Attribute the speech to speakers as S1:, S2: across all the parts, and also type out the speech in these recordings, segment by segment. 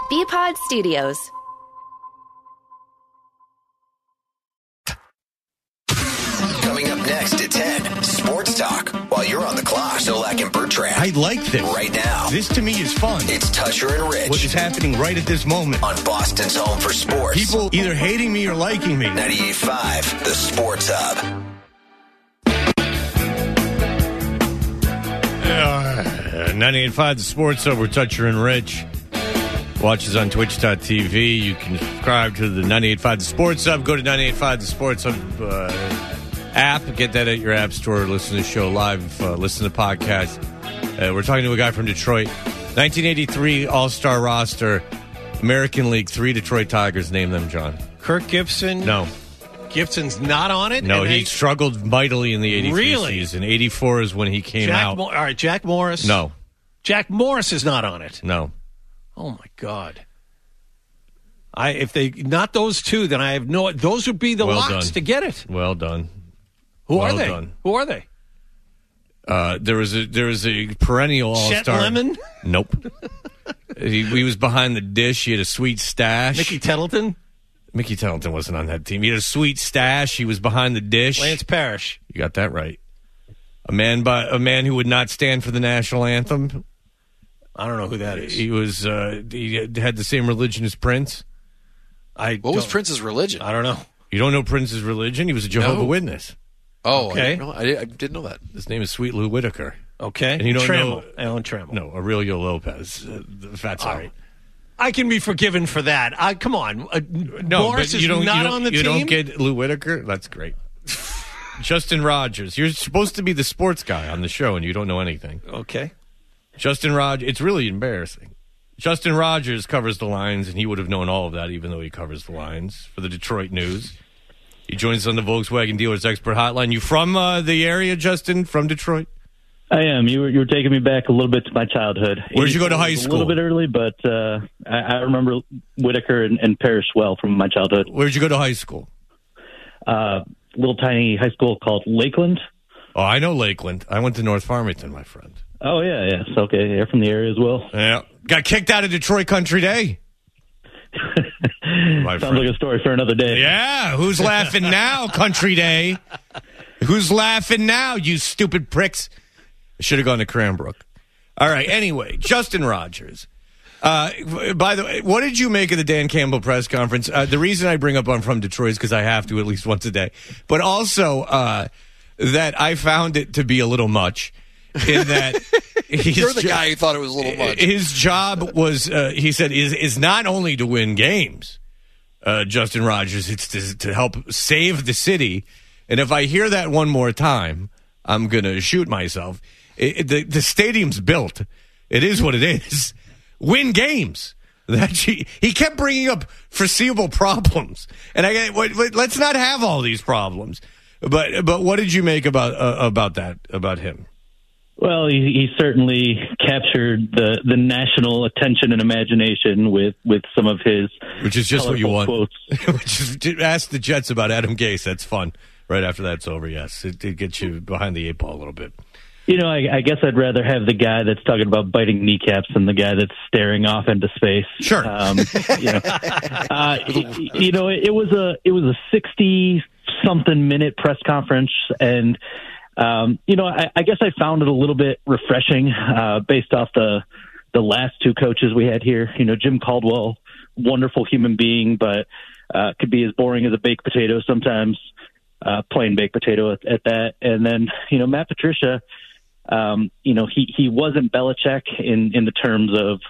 S1: BPod Studios.
S2: Coming up next at 10, Sports Talk. While you're on the clock, Solak and Bertrand.
S3: I like this.
S2: Right now.
S3: This to me is fun.
S2: It's Tusher and Rich.
S3: What is happening right at this moment?
S2: On Boston's home for sports.
S3: People either hating me or liking me.
S2: 98.5, the Sports Hub.
S3: 98.5, the Sports Hub. We're Tusher and Rich. Watch us on Twitch.tv. You can subscribe to the 98.5 The Sports Hub. Go to 98.5 The Sports Hub app. Get that at your app store. Listen to the show live. Listen to the podcast. We're talking to a guy from Detroit. 1983 All-Star roster. American League. 3 Detroit Tigers. Name them, John.
S4: Kirk Gibson?
S3: No.
S4: Gibson's not on it?
S3: No, he struggled mightily in the 83 season. 84 is when he came out.
S4: All right, Jack Morris?
S3: No.
S4: Jack Morris is not on it?
S3: No.
S4: Oh, my God. If they not those two, then I have no. Those would be the locks to get it.
S3: Well done.
S4: Who are they? Who are they?
S3: There was a perennial all-star.
S4: Chet Lemon?
S3: Nope. he was behind the dish. He had a sweet stash.
S4: Mickey Tettleton?
S3: Mickey Tettleton wasn't on that team. He had a sweet stash. He was behind the dish.
S4: Lance Parrish.
S3: You got that right. A man who would not stand for the national anthem.
S4: I don't know who that is.
S3: He was. He had the same religion as Prince.
S5: What was Prince's religion?
S4: I don't know.
S3: You don't know Prince's religion? He was a Jehovah's Witness.
S5: Oh,
S4: okay.
S5: I didn't know that.
S3: His name is Sweet Lou Whitaker.
S4: Okay.
S3: And you don't know
S4: Alan Trammell.
S3: No, Aurelio Lopez. That's all right.
S4: I can be forgiven for that. Come on.
S3: No,
S4: Morris
S3: but you don't,
S4: is not on the
S3: you
S4: team?
S3: You don't get Lou Whitaker? That's great. Justin Rogers. You're supposed to be the sports guy on the show, and you don't know anything.
S4: Okay.
S3: Justin Rogers. It's really embarrassing. Justin Rogers covers the Lions, and he would have known all of that, even though he covers the Lions for the Detroit News. He joins us on the Volkswagen Dealers Expert Hotline. You from the area, Justin? From Detroit?
S6: I am. You were taking me back a little bit to my childhood.
S3: Where'd you go to high school?
S6: A little bit early, but I remember Whitaker and Parrish well from my childhood.
S3: Where'd you go to high school?
S6: Little tiny high school called Lakeland.
S3: Oh, I know Lakeland. I went to North Farmington, my friend.
S6: Oh, yeah. So, okay. You're from the area as well.
S3: Yeah. Got kicked out of Detroit Country Day.
S6: Sounds like a story for another day.
S3: Yeah. Who's laughing now, Country Day? Who's laughing now, you stupid pricks? I should have gone to Cranbrook. All right. Anyway, Justin Rogers. By the way, what did you make of the Dan Campbell press conference? The reason I bring up I'm from Detroit is because I have to at least once a day. But also that I found it to be a little much in that
S5: you're the guy who thought it was a little much.
S3: His job was, he said, is not only to win games, Justin Rogers, it's to help save the city. And if I hear that one more time, I'm going to shoot myself. The stadium's built. It is what it is. Win games. He kept bringing up foreseeable problems, and let's not have all these problems. But what did you make about him?
S6: Well, he certainly captured the national attention and imagination with some of his,
S3: which is just what you want.
S6: Quotes.
S3: Which is, ask the Jets about Adam Gase. That's fun. Right after that's over, yes, it gets you behind the 8 ball a little bit.
S6: You know, I guess I'd rather have the guy that's talking about biting kneecaps than the guy that's staring off into space.
S3: Sure.
S6: It was a 60-something minute press conference, and I guess I found it a little bit refreshing based off the last two coaches we had here. You know, Jim Caldwell, wonderful human being, but could be as boring as a baked potato sometimes. Plain baked potato at that. And then, Matt Patricia, he wasn't Belichick in the terms of,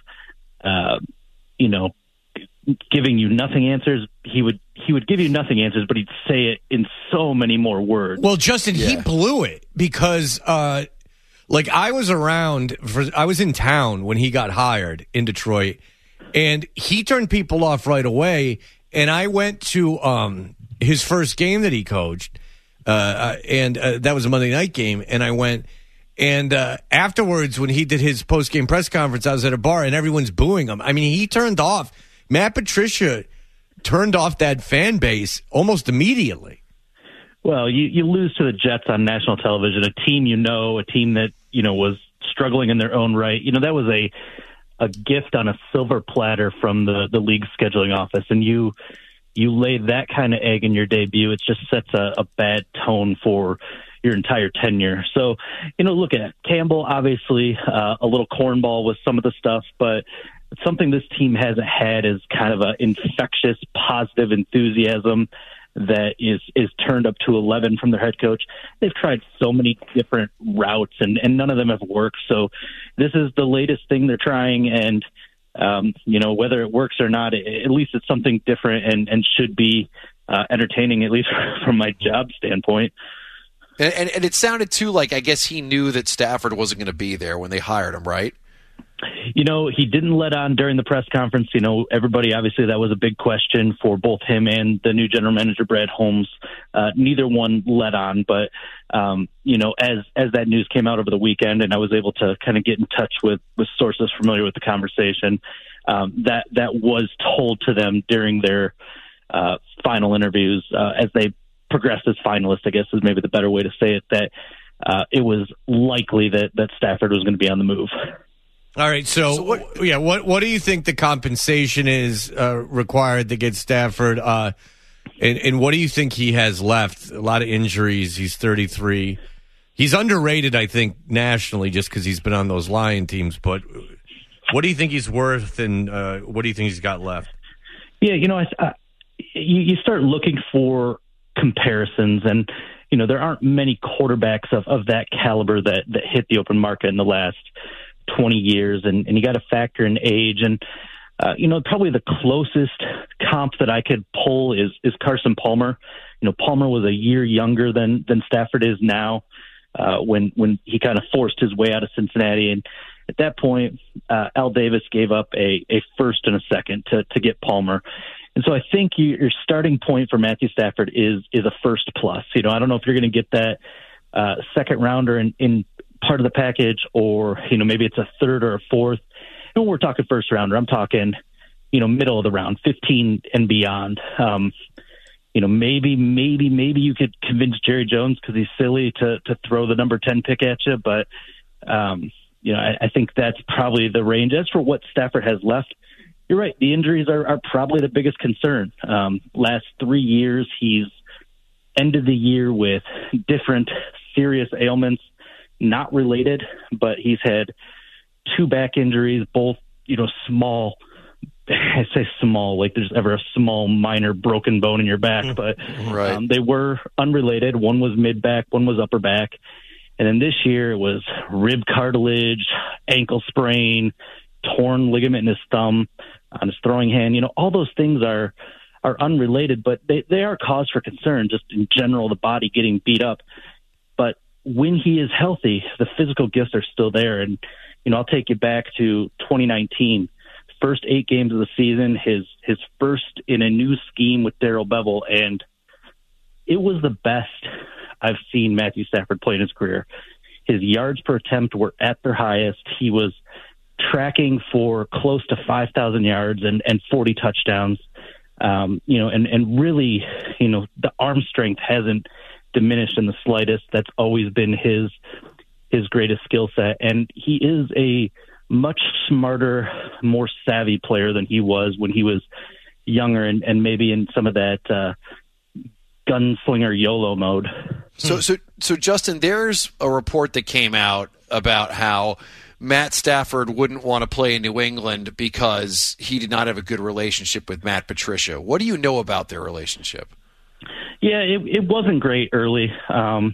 S6: giving you nothing answers. He would give you nothing answers, but he'd say it in so many more words.
S3: Well, Justin, he blew it because, I was in town when he got hired in Detroit, and he turned people off right away. And I went to his first game that he coached, and that was a Monday night game. And I went, and afterwards, when he did his post-game press conference, I was at a bar, and everyone's booing him. I mean, he turned off. Matt Patricia turned off that fan base almost immediately.
S6: Well, you lose to the Jets on national television, a team a team that was struggling in their own right. That was a gift on a silver platter from the league scheduling office, and you lay that kind of egg in your debut, it just sets a bad tone for your entire tenure. So, look at Campbell, obviously a little cornball with some of the stuff, but something this team hasn't had is kind of an infectious, positive enthusiasm that is turned up to 11 from their head coach. They've tried so many different routes, and none of them have worked. So this is the latest thing they're trying, and whether it works or not, at least it's something different and should be entertaining, at least from my job standpoint.
S5: And it sounded, too, like I guess he knew that Stafford wasn't going to be there when they hired him, right?
S6: He didn't let on during the press conference. Everybody, obviously, that was a big question for both him and the new general manager, Brad Holmes. Neither one let on. But, as that news came out over the weekend and I was able to kind of get in touch with sources familiar with the conversation, that was told to them during their final interviews as they progressed as finalists, I guess is maybe the better way to say it, that it was likely that Stafford was going to be on the move.
S3: All right, so what do you think the compensation is required to get Stafford, and what do you think he has left? A lot of injuries. He's 33. He's underrated, I think, nationally just because he's been on those Lion teams. But what do you think he's worth, and what do you think he's got left?
S6: Yeah, you start looking for comparisons, and there aren't many quarterbacks of that caliber that hit the open market in the last 20 years, and you got to factor in age, and probably the closest comp that I could pull is Carson Palmer. Palmer was a year younger than Stafford is now when he kind of forced his way out of Cincinnati, and at that point Al Davis gave up a first and a second to get Palmer. And so I think your starting point for Matthew Stafford is a first plus. I don't know if you're going to get that second rounder in part of the package, or maybe it's a third or a fourth. When we're talking first rounder, I'm talking middle of the round, 15 and beyond. Maybe you could convince Jerry Jones because he's silly to throw the number 10 pick at you, but I think that's probably the range. As for what Stafford has left, you're right. The injuries are probably the biggest concern. Last 3 years, he's ended the year with different serious ailments, not related, but he's had 2 back injuries, both, small. I say small, like there's ever a small minor broken bone in your back, but right. They were unrelated. One was mid-back, one was upper back. And then this year it was rib cartilage, ankle sprain, torn ligament in his thumb, on his throwing hand. All those things are unrelated, but they are cause for concern, just in general, the body getting beat up. But when he is healthy, the physical gifts are still there. And, I'll take you back to 2019, first 8 games of the season, his first in a new scheme with Darrell Bevell. And it was the best I've seen Matthew Stafford play in his career. His yards per attempt were at their highest. He was tracking for close to 5,000 yards and 40 touchdowns. And really, the arm strength hasn't diminished in the slightest. That's always been his greatest skill set. And he is a much smarter, more savvy player than he was when he was younger and maybe in some of that gunslinger YOLO mode.
S5: So Justin, there's a report that came out about how Matt Stafford wouldn't want to play in New England because he did not have a good relationship with Matt Patricia. What do you know about their relationship?
S6: Yeah, it wasn't great early. I'm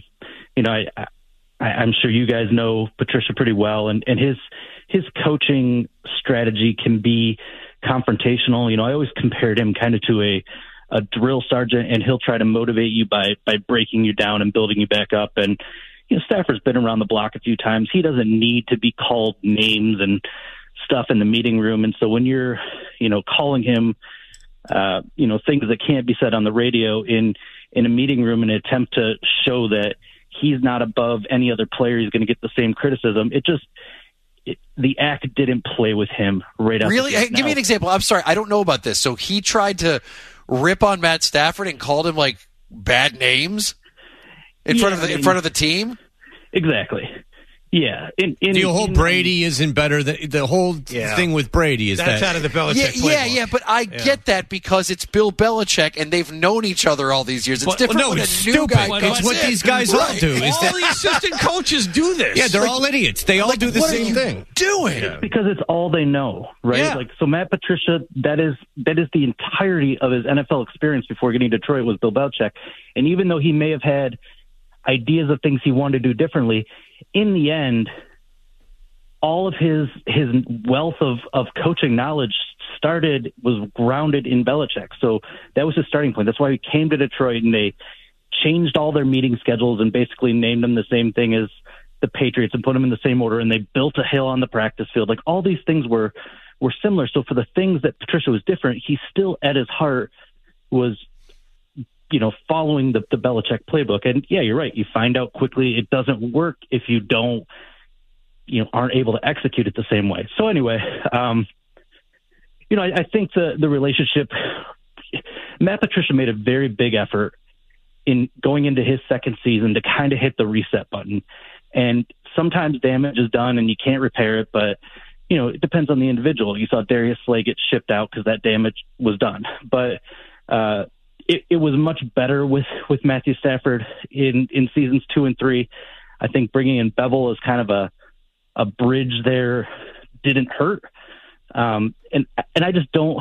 S6: sure you guys know Patricia pretty well, and his coaching strategy can be confrontational. I always compared him kind of to a drill sergeant, and he'll try to motivate you by breaking you down and building you back up. And Stafford's been around the block a few times. He doesn't need to be called names and stuff in the meeting room. And so when you're, calling him, things that can't be said on the radio in a meeting room in an attempt to show that he's not above any other player, he's going to get the same criticism. The act didn't play with him right out.
S5: Really? Hey, give me an example. I'm sorry, I don't know about this. So he tried to rip on Matt Stafford and called him like bad names in front of the team.
S6: Exactly. Yeah,
S3: the whole Brady isn't better. The whole thing with Brady is
S4: that's out of the Belichick playbook.
S5: But I get that because it's Bill Belichick and they've known each other all these years. It's different when
S3: it's
S5: a new
S3: stupid.
S5: guy comes
S3: It's what these guys all do.
S4: All the assistant coaches do this.
S3: Yeah, they're all idiots. They all do the same thing.
S5: Doing
S6: because it's all they know, right?
S3: Yeah.
S6: Like so, Matt Patricia. That is the entirety of his NFL experience before getting to Detroit was Bill Belichick. And even though he may have had ideas of things he wanted to do differently, in the end, all of his wealth of coaching knowledge was grounded in Belichick. So that was his starting point. That's why he came to Detroit and they changed all their meeting schedules and basically named them the same thing as the Patriots and put them in the same order. And they built a hill on the practice field. Like all these things were similar. So for the things that Patricia was different, he still at his heart was, following the Belichick playbook. And yeah, you're right. You find out quickly it doesn't work if you don't, aren't able to execute it the same way. So anyway, I think the relationship, Matt Patricia made a very big effort in going into his second season to kind of hit the reset button. And sometimes damage is done and you can't repair it, but it depends on the individual. You saw Darius Slay get shipped out because that damage was done. But it was much better with Matthew Stafford in seasons 2 and 3. I think bringing in Bevel as kind of a bridge there didn't hurt. And I just don't,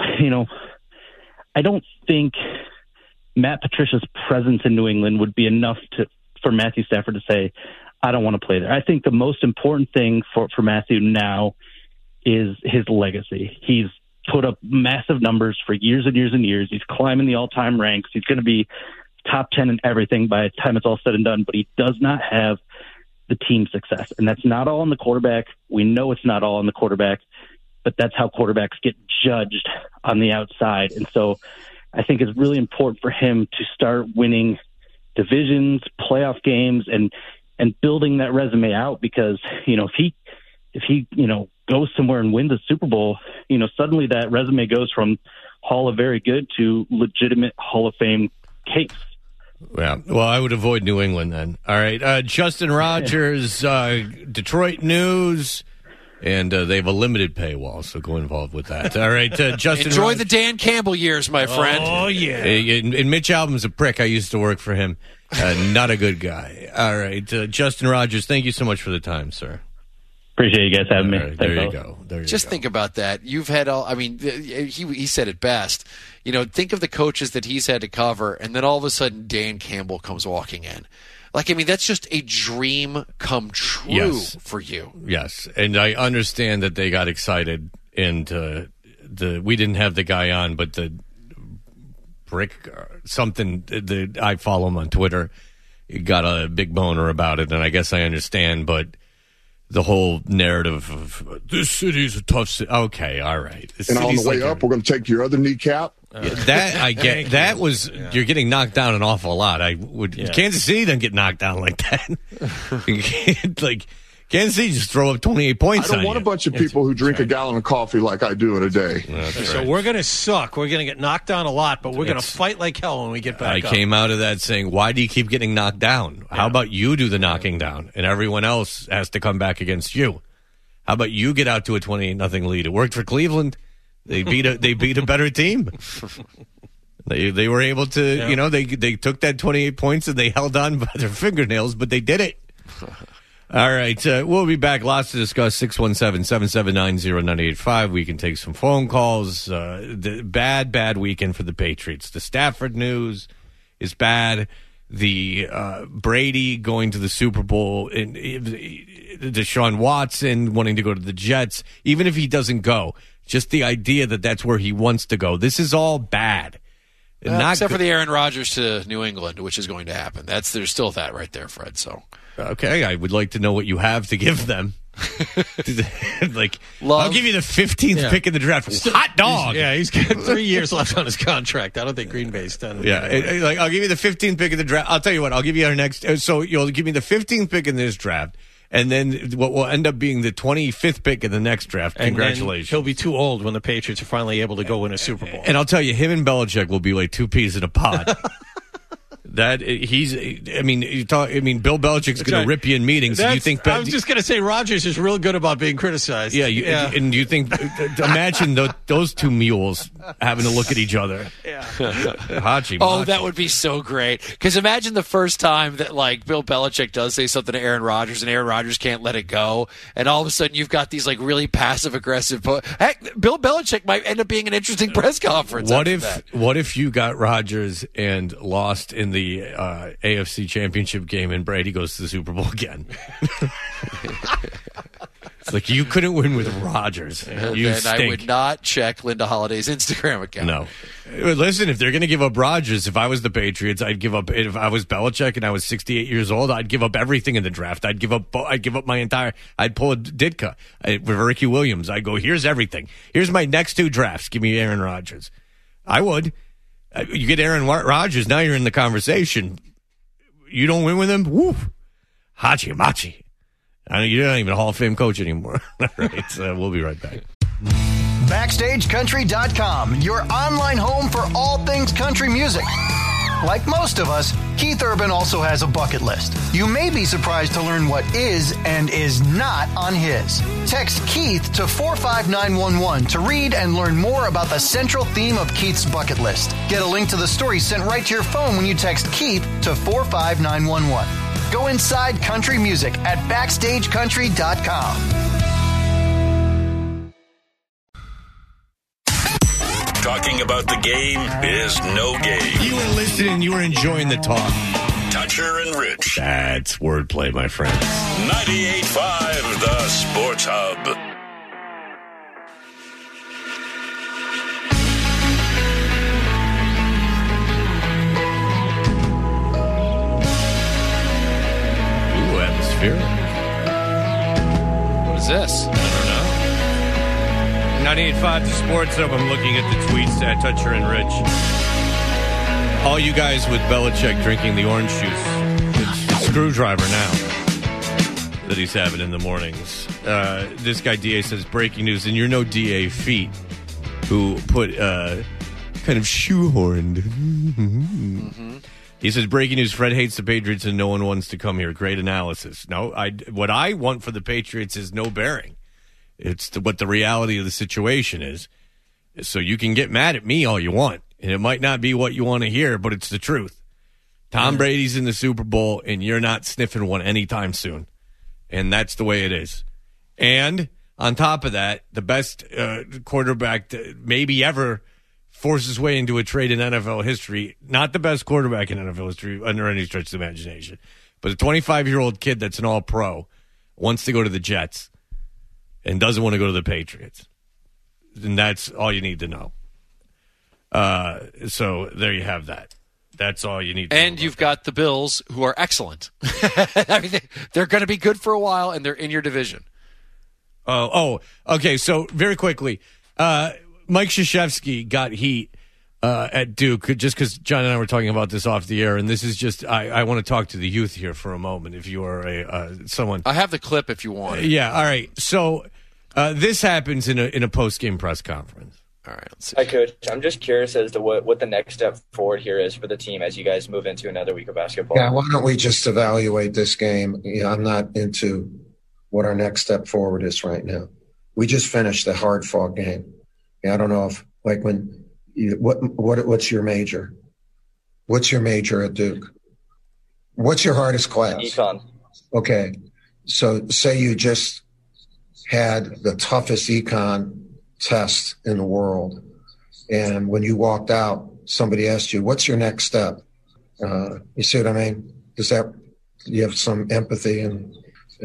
S6: I don't think Matt Patricia's presence in New England would be enough for Matthew Stafford to say, I don't want to play there. I think the most important thing for Matthew now is his legacy. He's put up massive numbers for years and years and years. He's climbing the all-time ranks. He's going to be top 10 in everything by the time it's all said and done, but he does not have the team success. And that's not all on the quarterback. We know it's not all on the quarterback, but that's how quarterbacks get judged on the outside. And so I think it's really important for him to start winning divisions, playoff games, and building that resume out because, if he goes somewhere and wins a Super Bowl, suddenly that resume goes from Hall of Very Good to legitimate Hall of Fame case.
S3: Yeah, well, I would avoid New England then. All right, Justin Rogers, Detroit News, and they have a limited paywall, so go involved with that. All right, Justin.
S5: Enjoy the Dan Campbell years, my friend.
S4: Oh yeah.
S3: And Mitch Albom's a prick. I used to work for him. Not a good guy. All right, Justin Rogers. Thank you so much for the time, sir.
S6: Appreciate you guys having me.
S3: Right, there you go.
S5: Just think about that. You've had he said it best. Think of the coaches that he's had to cover, and then all of a sudden Dan Campbell comes walking in. That's just a dream come true for you.
S3: Yes, and I understand that they got excited, and we didn't have the guy on, but the brick I follow him on Twitter. He got a big boner about it, and I guess I understand, but the whole narrative of this city's a tough city. Okay, all right.
S1: And on the way up, we're going to take your other kneecap.
S3: That I get. That was you're getting knocked down an awful lot. Kansas City doesn't get knocked down like that. Kansas City just throw up 28 points.
S1: I don't want a bunch of people who drink a gallon of coffee like I do in a day.
S4: So we're going to suck. We're going to get knocked down a lot, but we're going to fight like hell when we get back up.
S3: I came out of that saying, why do you keep getting knocked down? How about you do the knocking down and everyone else has to come back against you? How about you get out to a 28-0 lead? It worked for Cleveland. They beat a better team. They were able to, they took that 28 points and they held on by their fingernails, but they did it. All right, we'll be back. Lots to discuss. 617-779-0985. We can take some phone calls. The bad weekend for the Patriots. The Stafford news is bad. The Brady going to the Super Bowl, and Deshaun Watson wanting to go to the Jets. Even if he doesn't go, just the idea that that's where he wants to go. This is all bad.
S5: Except for the Aaron Rodgers to New England, which is going to happen. There's still that right there, Fred. So.
S3: Okay, I would like to know what you have to give them. I'll give you the 15th pick in the draft. Hot dog.
S4: He's got 3 years left on his contract. I don't think Green Bay's done.
S3: Yeah, I'll give you the 15th pick in the draft. I'll tell you what. I'll give you our next. So you'll give me the 15th pick in this draft, and then what will end up being the 25th pick in the next draft. Congratulations.
S4: He'll be too old when the Patriots are finally able to go win a Super Bowl.
S3: And I'll tell you, him and Belichick will be like two peas in a pod. That he's. I mean, Bill Belichick's going to rip you in meetings. Do you think?
S4: I was just going to say Rodgers is real good about being criticized.
S3: Yeah, and do you think? Imagine those two mules having to look at each other.
S4: Yeah.
S3: Hachi.
S5: Oh, that would be so great. Because imagine the first time that like Bill Belichick does say something to Aaron Rodgers, and Aaron Rodgers can't let it go, and all of a sudden you've got these like really passive aggressive. Heck, Bill Belichick might end up being an interesting press conference.
S3: What if you got Rodgers and lost in the AFC Championship game, and Brady goes to the Super Bowl again? It's like you couldn't win with Rodgers. You stink.
S5: I would not check Linda Holliday's Instagram account.
S3: No. Listen, if they're going to give up Rodgers, if I was the Patriots, I'd give up. If I was Belichick and I was 68 years old, I'd give up everything in the draft. I'd give up my entire. I'd pull a Ditka with Ricky Williams. I'd go, here's everything. Here's my next 2 drafts. Give me Aaron Rodgers. I would. You get Aaron Rodgers, now you're in the conversation. You don't win with him? Woo. Hachi Machi. You're not even a Hall of Fame coach anymore. All right, so we'll be right back.
S2: BackstageCountry.com, your online home for all things country music. Like most of us, Keith Urban also has a bucket list. You may be surprised to learn what is and is not on his. Text Keith to 45911 to read and learn more about the central theme of Keith's bucket list. Get a link to the story sent right to your phone when you text Keith to 45911. Go inside country music at BackstageCountry.com.
S7: Talking about the game is no game.
S3: You were listening. You were enjoying the talk.
S7: Toucher and Rich.
S3: That's wordplay, my friends.
S7: 98.5, the Sports Hub.
S3: Ooh, atmospheric.
S5: What is this?
S3: I don't know. 98.5 the Sports Hub. I'm looking at the tweets at Toucher and Rich. All you guys with Belichick drinking the orange juice. It's a screwdriver now that he's having in the mornings. This guy, DA, says, breaking news, and you're no DA feet, who put kind of shoehorned. Mm-hmm. He says, breaking news, Fred hates the Patriots and no one wants to come here. Great analysis. No, what I want for the Patriots is no bearing. It's what the reality of the situation is. So you can get mad at me all you want, and it might not be what you want to hear, but it's the truth. Tom Brady's in the Super Bowl, and you're not sniffing one anytime soon. And that's the way it is. And on top of that, the best quarterback to maybe ever force his way into a trade in NFL history, not the best quarterback in NFL history under any stretch of the imagination, but a 25-year-old kid that's an all-pro wants to go to the Jets and doesn't want to go to the Patriots. And that's all you need to know. So there you have that. That's all you need to know.
S5: And you've got the Bills, who are excellent. I mean, they're going to be good for a while, and they're in your division.
S3: Oh, okay. So very quickly, Mike Krzyzewski got heat at Duke just because John and I were talking about this off the air, and this is just I want to talk to the youth here for a moment. If you are someone,
S5: I have the clip if you want it.
S3: Yeah. All right. So this happens in a post game press conference.
S5: All right. Let's see.
S8: Hi, Coach. I'm just curious as to what the next step forward here is for the team as you guys move into another week of basketball.
S9: Yeah. Why don't we just evaluate this game? I'm not into what our next step forward is right now. We just finished a hard-fought game. I don't know if what's your major? What's your major at Duke? What's your hardest class?
S8: Econ.
S9: Okay. So say you just had the toughest econ test in the world, and when you walked out, somebody asked you, what's your next step? You see what I mean? You have some empathy and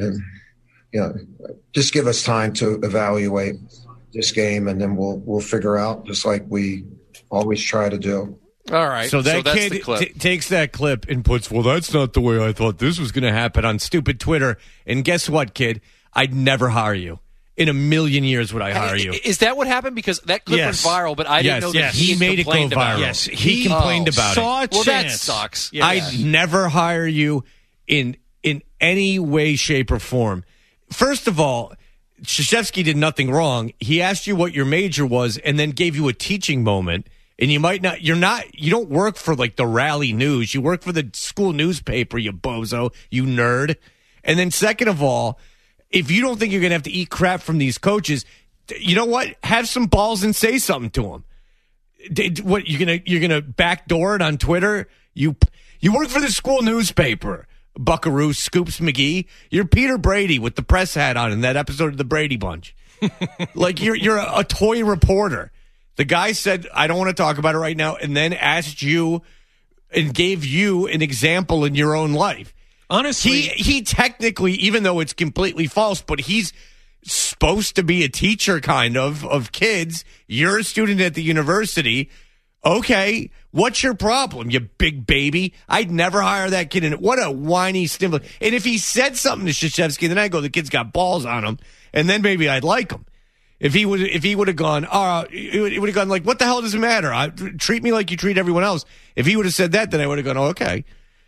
S9: just give us time to evaluate this game, and then we'll figure out, just like we always try to do.
S5: All right.
S3: So that kid takes that clip and puts, well, that's not the way I thought this was going to happen on stupid Twitter. And guess what, kid? I'd never hire you. In a million years would I hire you.
S5: Is that what happened? Because that clip went viral, but I didn't know that he
S3: made it go viral.
S5: Yes,
S3: he complained about it.
S5: Well, that sucks.
S3: Yeah. I'd never hire you in any way, shape, or form. First of all, Krzyzewski did nothing wrong. He asked you what your major was and then gave you a teaching moment And you don't work for like the Rally News. You work for the school newspaper, you bozo, you nerd. And then second of all, if you don't think you're going to have to eat crap from these coaches, you know what? Have some balls and say something to them. What, you're gonna backdoor it on Twitter? You work for the school newspaper, Buckaroo Scoops McGee. You're Peter Brady with the press hat on in that episode of the Brady Bunch. Like you're a toy reporter. The guy said, I don't want to talk about it right now, and then asked you and gave you an example in your own life. Honestly, he technically, even though it's completely false, but he's supposed to be a teacher kind of kids. You're a student at the university. Okay, what's your problem, you big baby? I'd never hire that kid. What a whiny sniveler. And if he said something to Krzyzewski, then I'd go, the kid's got balls on him, and then maybe I'd like him. If he would have gone, it would have gone like, what the hell does it matter? Treat me like you treat everyone else. If he would have said that, then I would have gone, okay.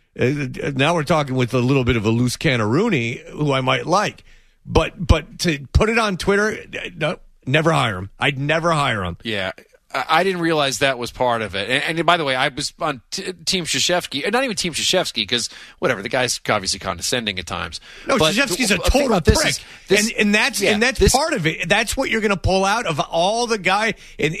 S3: Now we're talking with a little bit of a loose can of Rooney, who I might like. But to put it on Twitter, no, never hire him. I'd never hire him.
S5: Yeah. I didn't realize that was part of it. And by the way, I was on Team Krzyzewski. Not even Team Krzyzewski, because whatever, the guy's obviously condescending at times.
S3: No, Krzyzewski's a total prick. And that's part of it. That's what you're going to pull out of all the guy in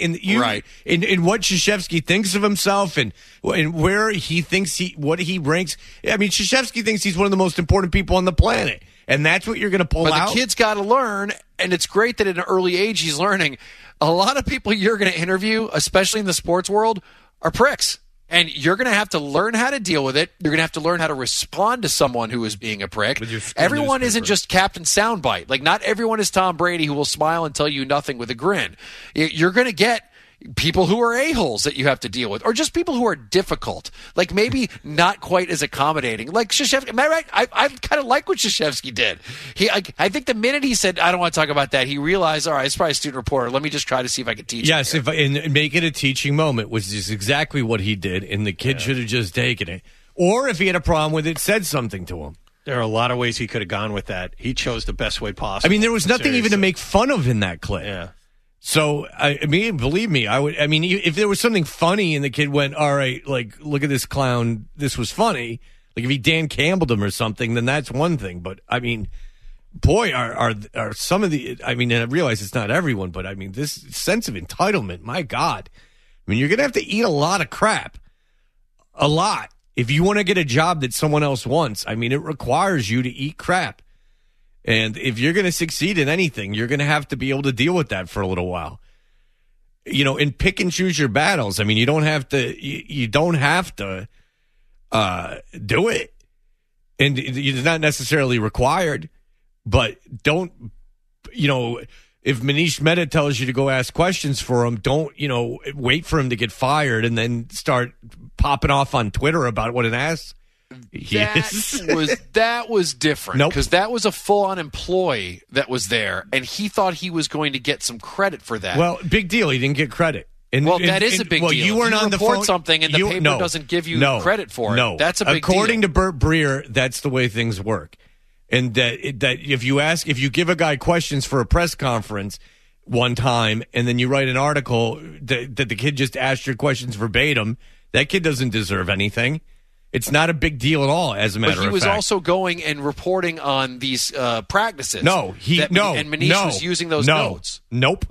S3: what Krzyzewski thinks of himself and where he thinks what he ranks. I mean, Krzyzewski thinks he's one of the most important people on the planet. And that's what you're going to pull out.
S5: But the kid's got to learn, and it's great that at an early age he's learning. A lot of people you're going to interview, especially in the sports world, are pricks. And you're going to have to learn how to deal with it. You're going to have to learn how to respond to someone who is being a prick. Everyone isn't just Captain Soundbite. Like, not everyone is Tom Brady who will smile and tell you nothing with a grin. You're going to get people who are a-holes that you have to deal with, or just people who are difficult, like maybe not quite as accommodating. Like Krzyzewski, am I right? I kind of like what Krzyzewski did. I think the minute he said, I don't want to talk about that, he realized, all right, it's probably a student reporter. Let me just try to see if I can teach him.
S3: Yes, and make it a teaching moment, which is exactly what he did, and the kid should have just taken it. Or if he had a problem with it, said something to him.
S4: There are a lot of ways he could have gone with that. He chose the best way possible.
S3: I mean, there was nothing even to make fun of in that clip.
S4: Yeah.
S3: So, I mean, believe me, if there was something funny and the kid went, all right, like, look at this clown, this was funny, like if he Dan Campbelled him or something, then that's one thing. But, I mean, boy, are some of the, I mean, and I realize it's not everyone, but I mean, this sense of entitlement, my God. I mean, you're going to have to eat a lot of crap. A lot. If you want to get a job that someone else wants, I mean, it requires you to eat crap. And if you're going to succeed in anything, you're going to have to be able to deal with that for a little while. You know, and pick and choose your battles. I mean, you don't have to. You don't have to do it, and it's not necessarily required. But don't. You know, if Manish Mehta tells you to go ask questions for him, don't. You know, wait for him to get fired and then start popping off on Twitter about what an ass.
S5: That was different, because that was a full-on employee that was there, and he thought he was going to get some credit for that.
S3: Well, big deal. He didn't get credit.
S5: That is a big deal.
S3: You weren't on the phone.
S5: Something and the paper doesn't give you credit for it.
S3: No,
S5: that's a big deal.
S3: According to Bert Breer, that's the way things work. And that if you give a guy questions for a press conference one time, and then you write an article that the kid just asked your questions verbatim, that kid doesn't deserve anything. It's not a big deal at all, as a matter of fact.
S5: But he was also going and reporting on these practices.
S3: And Manish
S5: was using those notes.
S3: Nope.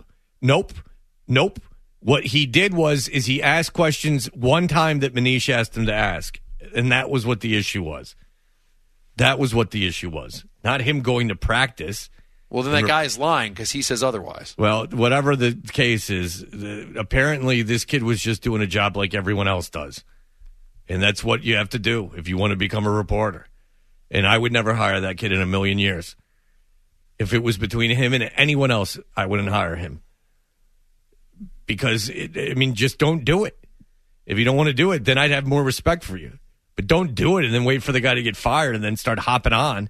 S3: What he did was he asked questions one time that Manish asked him to ask, and that was what the issue was. Not him going to practice.
S5: Well, then that guy is lying because he says otherwise.
S3: Well, whatever the case is, apparently this kid was just doing a job like everyone else does. And that's what you have to do if you want to become a reporter. And I would never hire that kid in a million years. If it was between him and anyone else, I wouldn't hire him. Because, just don't do it. If you don't want to do it, then I'd have more respect for you. But don't do it and then wait for the guy to get fired and then start hopping on.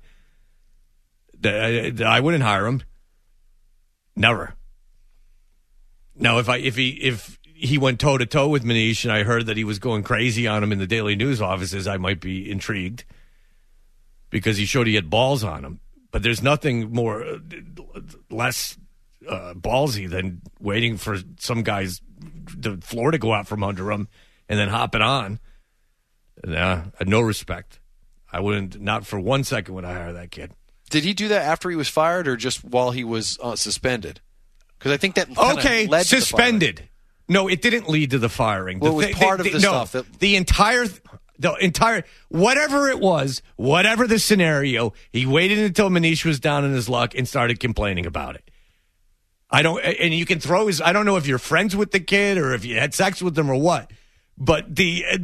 S3: I wouldn't hire him. Never. Now, if he went toe-to-toe with Manish, and I heard that he was going crazy on him in the Daily News offices, I might be intrigued because he showed he had balls on him. But there's nothing less ballsy than waiting for some guy's the floor to go out from under him and then hop it on. No respect. I wouldn't, not for 1 second would I hire that kid.
S5: Did he do that after he was fired or just while he was suspended? Because I think that led
S3: suspended.
S5: To the firing.
S3: No, it didn't lead to the firing.
S5: Well, it was part of the stuff.
S3: The entire, whatever it was, whatever the scenario, he waited until Manish was down in his luck and started complaining about it. And you can throw I don't know if you're friends with the kid or if you had sex with him or what, but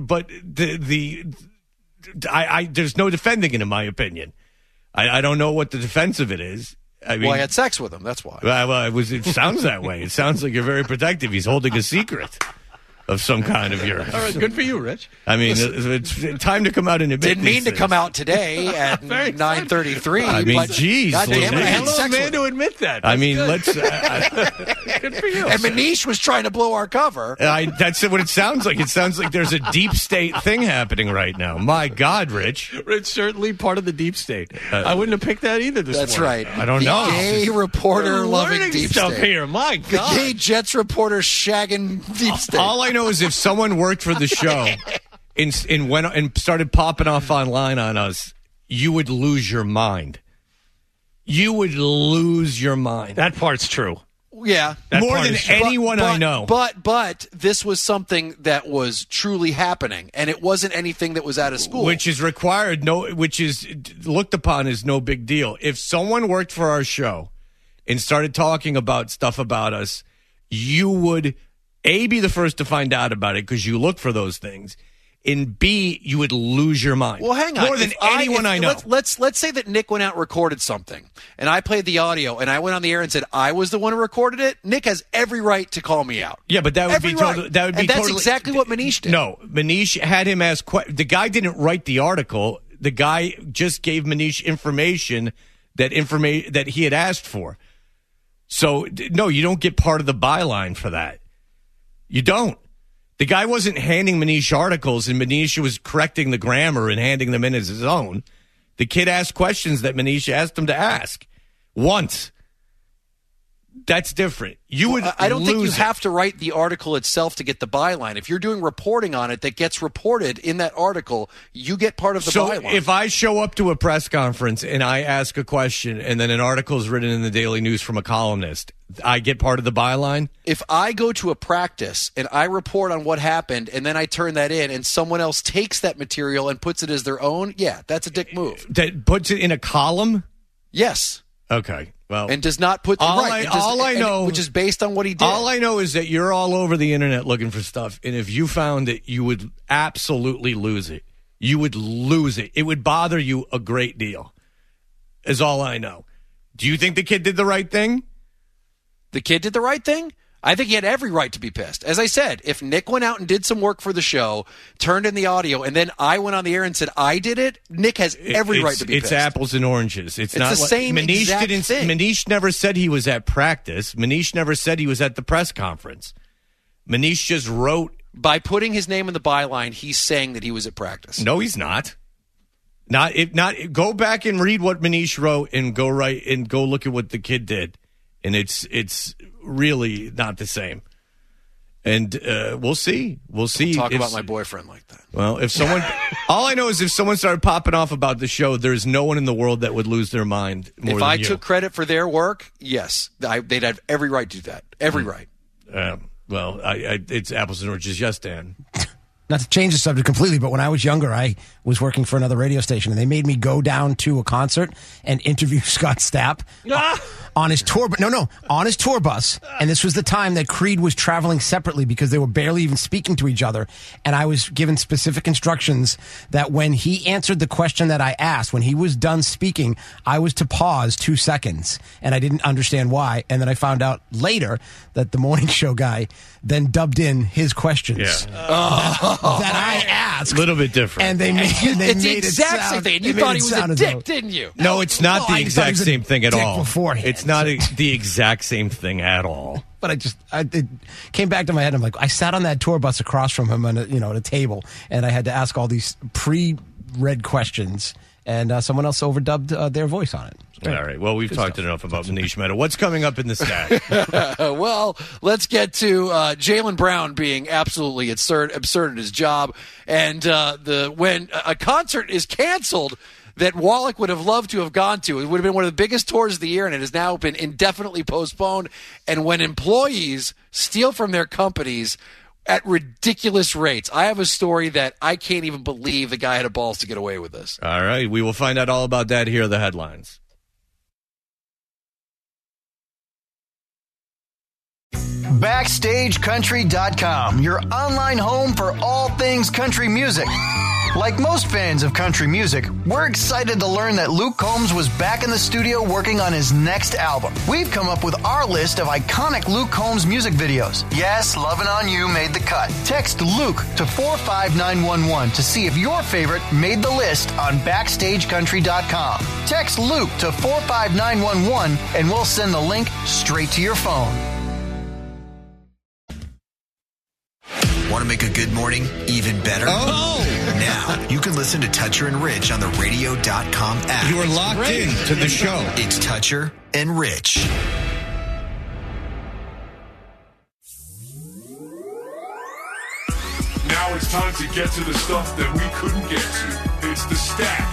S3: there's no defending it in my opinion. I don't know what the defense of it is. I mean,
S5: I had sex with him. That's why.
S3: Well, it sounds that way. It sounds like you're very protective. He's holding a secret of some kind of yours.
S4: All right, good for you, Rich.
S3: I mean, it's time to come out and admit.
S5: Didn't mean to come out today at 9:33.
S3: I mean, geez,
S5: God damn it, I had sex
S4: man
S5: with
S4: to
S5: him.
S4: admit that.
S3: I mean, let's.
S4: Good for you.
S5: And Manish was trying to blow our cover.
S3: That's what it sounds like. It sounds like there's a deep state thing happening right now. My God, Rich.
S4: Rich, certainly part of the deep state. I wouldn't have picked that either this
S5: That's
S4: morning.
S5: right.
S3: I don't know.
S5: The gay reporter
S4: We're
S5: loving
S4: learning
S5: deep
S4: stuff
S5: state.
S4: here. My God.
S5: The gay Jets reporter shagging deep state.
S3: All I know is if someone worked for the show and started popping off online on us, you would lose your mind. You would lose your mind.
S4: That part's true.
S5: Yeah.
S3: More than anyone I know.
S5: But this was something that was truly happening, and it wasn't anything that was out of school.
S3: Which is required, which is looked upon as no big deal. If someone worked for our show and started talking about stuff about us, you would, A, be the first to find out about it because you look for those things, and B, you would lose your mind.
S5: Well, hang on.
S3: More than anyone I know.
S5: Let's say that Nick went out and recorded something, and I played the audio, and I went on the air and said I was the one who recorded it. Nick has every right to call me out.
S3: Yeah, but that would
S5: every
S3: be
S5: right.
S3: totally. That would be
S5: and that's
S3: totally,
S5: exactly what Manish did.
S3: No, Manish had him ask. The guy didn't write the article. The guy just gave Manish information that he had asked for. So no, you don't get part of the byline for that. You don't. The guy wasn't handing Manish articles and Manish was correcting the grammar and handing them in as his own. The kid asked questions that Manish asked him to ask once. That's different.
S5: I don't think you have to write the article itself to get the byline. If you're doing reporting on it that gets reported in that article, you get part of the byline.
S3: So if I show up to a press conference and I ask a question and then an article is written in the Daily News from a columnist, I get part of the byline?
S5: If I go to a practice and I report on what happened and then I turn that in and someone else takes that material and puts it as their own, yeah, that's a dick move.
S3: That puts it in a column?
S5: Yes.
S3: Okay. Well,
S5: and does not put
S3: all I know,
S5: which is based on what he did.
S3: All I know is that you're all over the internet looking for stuff, and if you found it, you would absolutely lose it. You would lose it. It would bother you a great deal. Is all I know. Do you think the kid did the right thing?
S5: The kid did the right thing? I think he had every right to be pissed. As I said, if Nick went out and did some work for the show, turned in the audio, and then I went on the air and said I did it, Nick has every right to be pissed.
S3: It's apples and oranges. It's not
S5: the same exact thing.
S3: Manish never said he was at practice. Manish never said he was at the press conference. Manish just wrote.
S5: By putting his name in the byline, he's saying that he was at practice.
S3: No, he's not. Go back and read what Manish wrote and go look at what the kid did. And it's really not the same. And we'll see. We'll see.
S5: Don't talk about my boyfriend like that.
S3: Well, if someone, all I know is if someone started popping off about the show, there's no one in the world that would lose their mind more
S5: if
S3: than
S5: I
S3: you.
S5: took credit for their work, yes, they'd have every right to do that. Every right.
S3: Well, it's apples and oranges. Yes, Dan.
S10: Not to change the subject completely, but when I was younger, I was working for another radio station, and they made me go down to a concert and interview Scott Stapp on his tour. But on his tour bus. And this was the time that Creed was traveling separately because they were barely even speaking to each other. And I was given specific instructions that when he answered the question that I asked, when he was done speaking, I was to pause 2 seconds. And I didn't understand why. And then I found out later that the morning show guy then dubbed in his questions.
S3: Yeah.
S10: That I asked.
S3: A little bit different.
S10: And they made
S5: it's
S10: it
S5: the exact
S10: sound,
S5: same thing. You thought he was a dick,
S10: though.
S5: didn't you?
S3: No, it's not the exact same thing at all.
S10: Beforehand.
S3: It's not the exact same thing at all.
S10: But it came back to my head. I'm like, I sat on that tour bus across from him on at a table, and I had to ask all these read questions, and someone else overdubbed their voice on it.
S3: All right. Well, we've talked enough about Manish Mehta. What's coming up in the stack?
S5: Well, let's get to Jaylen Brown being absolutely absurd at his job, and when a concert is canceled that Wallach would have loved to have gone to. It would have been one of the biggest tours of the year, and it has now been indefinitely postponed. And when employees steal from their companies at ridiculous rates, I have a story that I can't even believe the guy had a balls to get away with this.
S3: All right. We will find out all about that. Here are the headlines.
S2: BackstageCountry.com, your online home for all things country music. Like most fans of country music, we're excited to learn that Luke Combs was back in the studio working on his next album. We've come up with our list of iconic Luke Combs music videos. Yes, Lovin' On You made the cut. Text Luke to 45911 to see if your favorite made the list on BackstageCountry.com. Text Luke to 45911 and we'll send the link straight to your phone.
S11: Want to make a good morning even better?
S3: Oh!
S11: Now, you can listen to Toucher and Rich on the radio.com app.
S3: You are locked in to the show.
S11: It's Toucher and Rich.
S12: Now it's time to get to the stuff that we couldn't get to. It's the stack.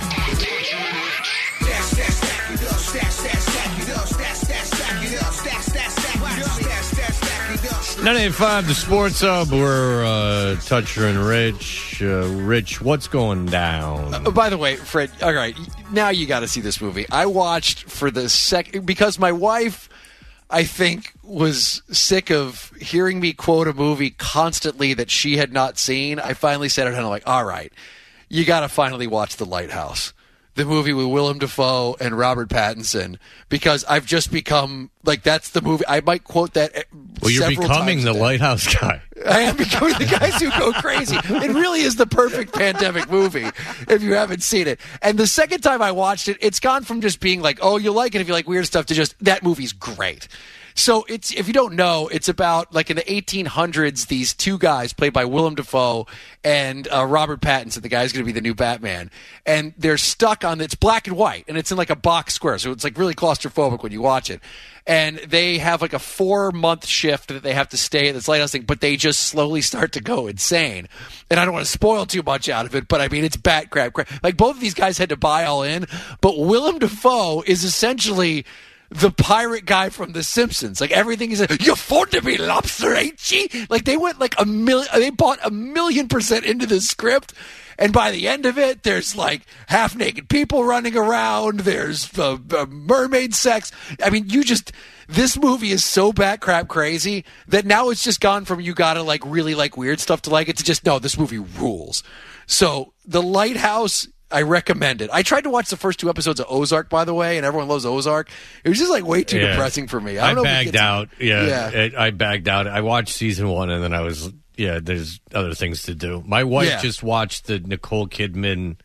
S3: 98.5, the Sports Hub. We're Toucher and Rich. Rich, what's going down?
S5: By the way, Fred, all right, now you got to see this movie. I watched for the second, because my wife, I think, was sick of hearing me quote a movie constantly that she had not seen. I finally sat down and I'm like, all right, you got to finally watch The Lighthouse. The movie with Willem Dafoe and Robert Pattinson, because I've just become, like, that's the movie. I might quote that
S3: Well, you're becoming the Lighthouse guy.
S5: I am becoming the guys who go crazy. It really is the perfect pandemic movie if you haven't seen it. And the second time I watched it, it's gone from just being like, oh, you like it if you like weird stuff, to just, that movie's great. So it's, if you don't know, it's about, like, in the 1800s, these two guys played by Willem Dafoe and Robert Pattinson. The guy's going to be the new Batman, and they're stuck on, it's black and white, and it's in like a box square, so it's like really claustrophobic when you watch it. And they have like a 4-month shift that they have to stay at this lighthouse thing, but they just slowly start to go insane. And I don't want to spoil too much out of it, but I mean, it's bat crap. Like, both of these guys had to buy all in, but Willem Dafoe is essentially the pirate guy from The Simpsons. Like, everything is, you're fond to be lobster, ain't ye? Like, they went like they bought 1,000,000% into the script. And by the end of it, there's like half-naked people running around. There's mermaid sex. I mean, this movie is so bat crap crazy that now it's just gone from you gotta like really like weird stuff to like it to just, no, this movie rules. So The Lighthouse, I recommend it. I tried to watch the first 2 episodes of Ozark, by the way, and everyone loves Ozark. It was just like way too depressing for me.
S3: I bagged out. I bagged out. I watched season 1 and then I was, there's other things to do. My wife just watched the Nicole Kidman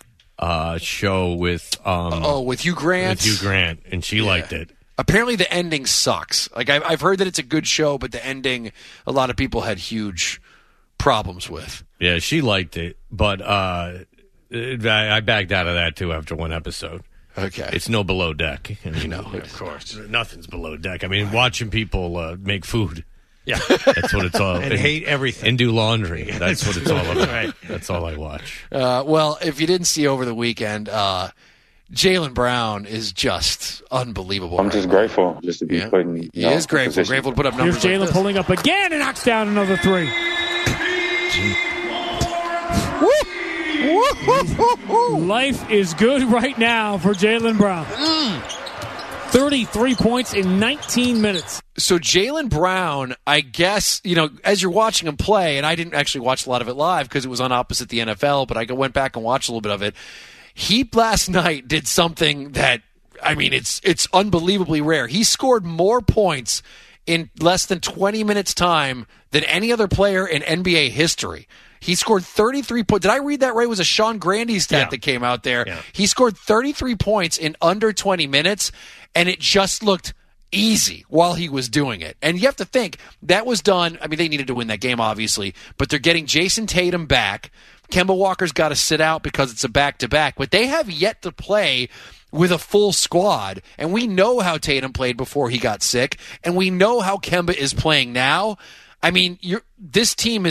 S3: show with
S5: Hugh Grant.
S3: With Hugh Grant, and she liked it.
S5: Apparently the ending sucks. Like, I've heard that it's a good show, but the ending a lot of people had huge problems with.
S3: Yeah, she liked it, but I bagged out of that too after 1 episode.
S5: Okay.
S3: It's no Below Deck. And,
S5: of course.
S3: Nothing's below deck. I mean, watching people make food.
S4: Yeah.
S3: That's what it's all about.
S4: And hate everything.
S3: And do laundry. That's what it's all about. Right. That's all I watch.
S5: Well, if you didn't see over the weekend, Jaylen Brown is just unbelievable.
S13: I'm just grateful just to be put in.
S5: He is grateful. Grateful to put up numbers.
S14: Here's Jaylen
S5: like
S14: pulling up again and knocks down another 3. Life is good right now for Jaylen Brown. 33 points in 19 minutes.
S5: So Jaylen Brown, I guess, as you're watching him play, and I didn't actually watch a lot of it live because it was on opposite the NFL, but I went back and watched a little bit of it. He last night did something that, I mean, it's unbelievably rare. He scored more points in less than 20 minutes time than any other player in NBA history. He scored 33 points. Did I read that right? It was a Sean Grandy stat that came out there. Yeah. He scored 33 points in under 20 minutes, and it just looked easy while he was doing it. And you have to think, that was done, I mean, they needed to win that game, obviously, but they're getting Jason Tatum back. Kemba Walker's got to sit out because it's a back-to-back, but they have yet to play with a full squad, and we know how Tatum played before he got sick, and we know how Kemba is playing now. I mean, this team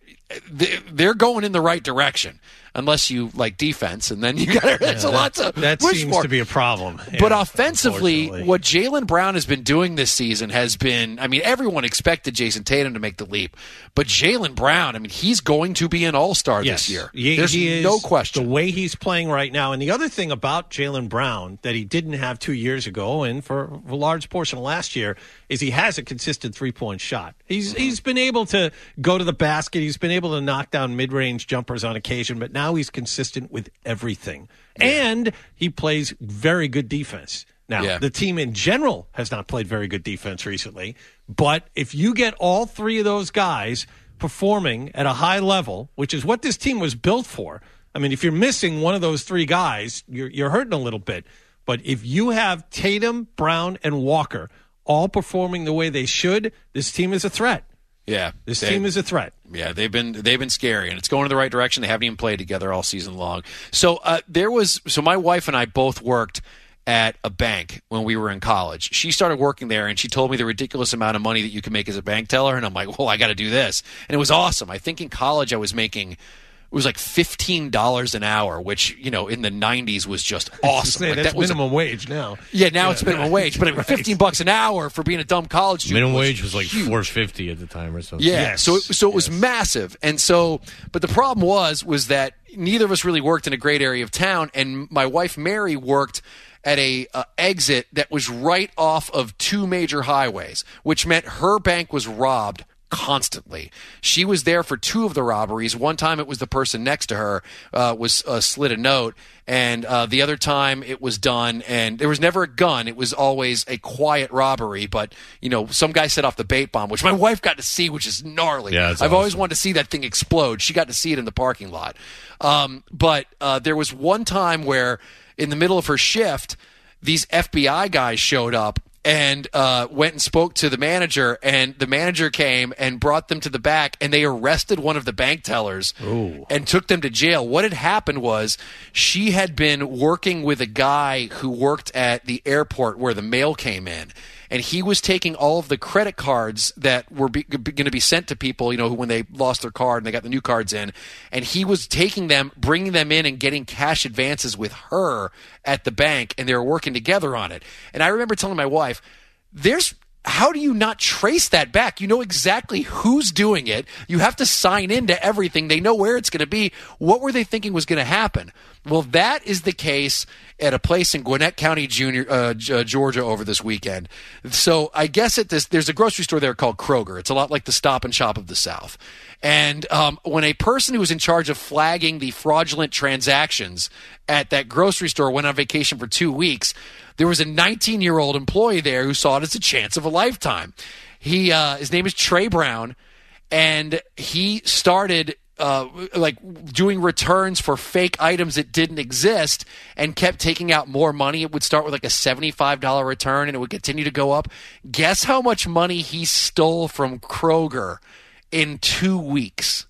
S5: they're going in the right direction. Unless you like defense, and then you got a lot to
S4: that
S5: wish
S4: seems
S5: for.
S4: to be a problem.
S5: But offensively, what Jaylen Brown has been doing this season has been, I mean, everyone expected Jason Tatum to make the leap, but Jaylen Brown, I mean, he's going to be an all-star this year. There's no question.
S4: The way he's playing right now, and the other thing about Jaylen Brown that he didn't have 2 years ago, and for a large portion of last year, is he has a consistent three-point shot. He's been able to go to the basket. He's been able to knock down mid-range jumpers on occasion, but now he's consistent with everything. Yeah. And he plays very good defense. Now, the team in general has not played very good defense recently, but if you get all three of those guys performing at a high level, which is what this team was built for, I mean, if you're missing one of those three guys, you're hurting a little bit. But if you have Tatum, Brown, and Walker all performing the way they should, this team is a threat.
S5: Yeah,
S4: this team is a threat.
S5: Yeah, they've been scary, and it's going in the right direction. They haven't even played together all season long. So my wife and I both worked at a bank when we were in college. She started working there, and she told me the ridiculous amount of money that you can make as a bank teller, and I'm like, well, I got to do this, and it was awesome. I think in college I was making. It was like $15 an hour, which, in the 90s was just awesome.
S4: Like, that's minimum wage now.
S5: Yeah, now it's minimum wage, but $15 an hour for being a dumb college student.
S3: Minimum wage was like $4.50 at the time or something.
S5: Yeah, yes. so it was massive. And so, but the problem was that neither of us really worked in a great area of town, and my wife Mary worked at a exit that was right off of two major highways, which meant her bank was robbed constantly. She was there for two of the robberies. One time it was the person next to her was slid a note, and the other time it was done, and there was never a gun. It was always a quiet robbery, but some guy set off the bait bomb, which my wife got to see, which is gnarly.
S3: Yeah,
S5: I've always wanted to see that thing explode. She got to see it in the parking lot. But there was one time where in the middle of her shift, these FBI guys showed up and went and spoke to the manager, and the manager came and brought them to the back, and they arrested one of the bank tellers and took them to jail. What had happened was she had been working with a guy who worked at the airport where the mail came in, and he was taking all of the credit cards that were going to be sent to people, when they lost their card and they got the new cards in, and he was taking them, bringing them in, and getting cash advances with her at the bank, and they were working together on it. And I remember telling my wife, how do you not trace that back? You know exactly who's doing it. You have to sign into everything. They know where it's going to be. What were they thinking was going to happen? Well, that is the case at a place in Gwinnett County, Georgia over this weekend. So I guess there's a grocery store there called Kroger. It's a lot like the Stop and Shop of the South. And when a person who was in charge of flagging the fraudulent transactions at that grocery store went on vacation for 2 weeks, there was a 19-year-old employee there who saw it as a chance of a lifetime. His name is Trey Brown, and he started doing returns for fake items that didn't exist and kept taking out more money. It would start with like a $75 return, and it would continue to go up. Guess how much money he stole from Kroger in 2 weeks?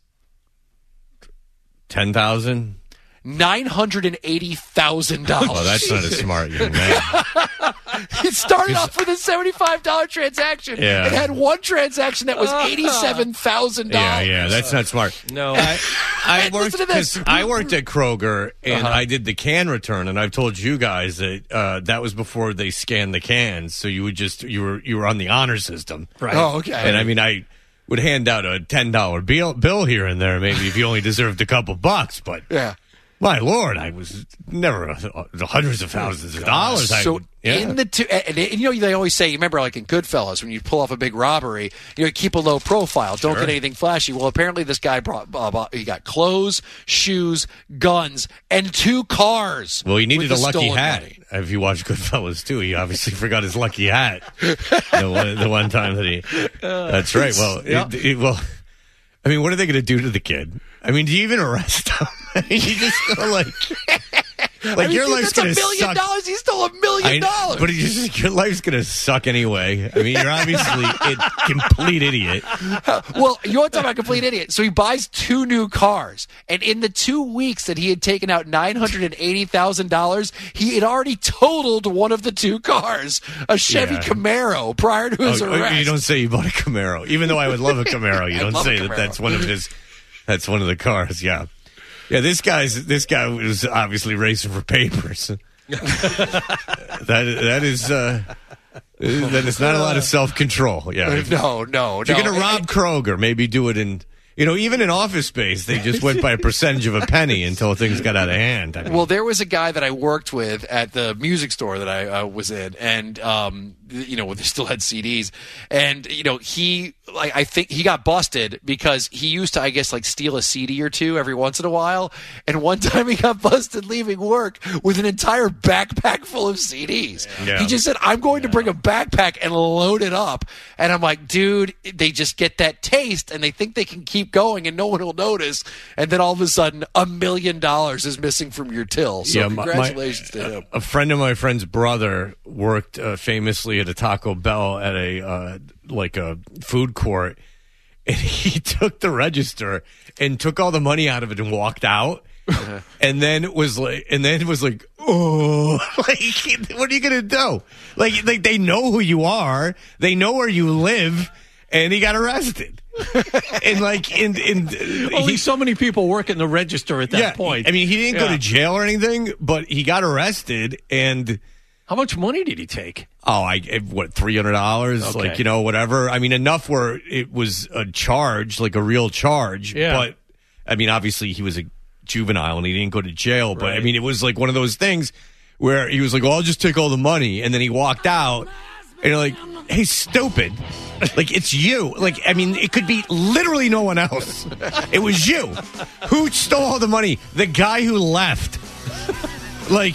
S3: $10,000?
S5: $980,000.
S3: Oh, that's not a smart young man.
S5: It started off with a $75 transaction.
S3: Yeah.
S5: It had one transaction that was $87,000.
S3: Yeah, that's not smart.
S4: No,
S3: I worked at Kroger, and I did the can return, and I've told you guys that that was before they scanned the cans, so you were on the honor system,
S4: right?
S5: Oh, okay.
S3: And I mean, I would hand out a $10 bill here and there, maybe if you only deserved a couple bucks, but
S5: yeah.
S3: My Lord, I was never the hundreds of thousands of dollars.
S5: In the two, and they always say, you remember, like in Goodfellas, when you pull off a big robbery, keep a low profile, don't get anything flashy. Well, apparently this guy he got clothes, shoes, guns, and 2 cars.
S3: Well, he needed a lucky hat. Money. If you watch Goodfellas too, he obviously forgot his lucky hat. the one time that he. That's right. Well, well. I mean, what are they going to do to the kid? I mean, do you even arrest him? I mean, you just go like... Like your life's
S5: that's
S3: going to suck.
S5: $1 million. He stole $1 million.
S3: But your life's going to suck anyway. I mean, you're obviously a complete idiot.
S5: Well, you want to talk about a complete idiot? So he buys 2 new cars, and in the 2 weeks that he had taken out $980,000, he had already totaled one of the 2 cars, a Chevy Camaro, prior to his arrest.
S3: You don't say you bought a Camaro, even though I would love a Camaro. You don't say that's one of his. That's one of the cars. Yeah. Yeah, this guy was obviously racing for papers. that is not a lot of self-control. Yeah,
S5: no.
S3: If you're going to rob Kroger, maybe do it in. Even in Office Space, they just went by a percentage of a penny until things got out of hand. I mean,
S5: well, there was a guy that I worked with at the music store that I was in, and they still had CDs, and I think he got busted because he used to, I guess, like steal a CD or two every once in a while, and one time he got busted leaving work with an entire backpack full of CDs. Yeah. He just said, "I'm going to bring a backpack and load it up," and I'm like, dude, they just get that taste and they think they can keep going and no one will notice, and then all of a sudden $1 million is missing from your till. So congratulations to him.
S3: A friend of my friend's brother worked famously at a Taco Bell at a food court, and he took the register and took all the money out of it and walked out. and then was like, oh, like, what are you gonna do? Like they know who you are, they know where you live, and he got arrested. And
S4: only so many people work in the register at that point.
S3: I mean, he didn't go to jail or anything, but he got arrested. And
S4: how much money did he take?
S3: Oh, $300? Okay. Like, whatever. I mean, enough where it was a charge, like a real charge. Yeah. But I mean, obviously he was a juvenile and he didn't go to jail. But I mean, it was like one of those things where he was like, well, I'll just take all the money. And then he walked out. And you're like, hey, stupid. Like, it's you. Like, I mean, it could be literally no one else. It was you. Who stole all the money? The guy who left. Like,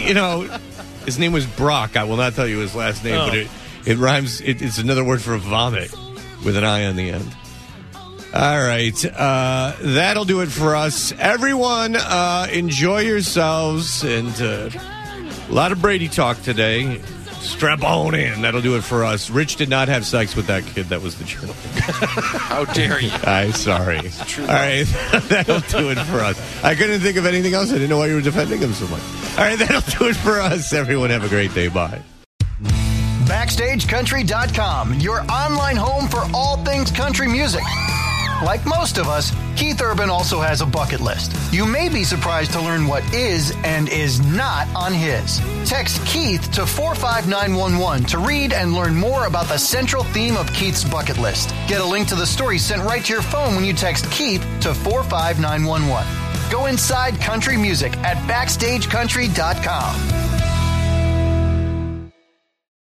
S3: his name was Brock. I will not tell you his last name, but it rhymes. It's another word for vomit with an I on the end. All right. That'll do it for us. Everyone, enjoy yourselves. And a lot of Brady talk today. Strap on in. That'll do it for us. Rich did not have sex with that kid. That was the joke.
S5: How dare you?
S3: I'm sorry. All right. That'll do it for us. I couldn't think of anything else. I didn't know why you were defending him so much. All right. That'll do it for us. Everyone have a great day. Bye.
S2: BackstageCountry.com, your online home for all things country music. Like most of us, Keith Urban also has a bucket list. You may be surprised to learn what is and is not on his. Text Keith to 45911 to read and learn more about the central theme of Keith's bucket list. Get a link to the story sent right to your phone when you text Keith to 45911. Go inside country music at BackstageCountry.com.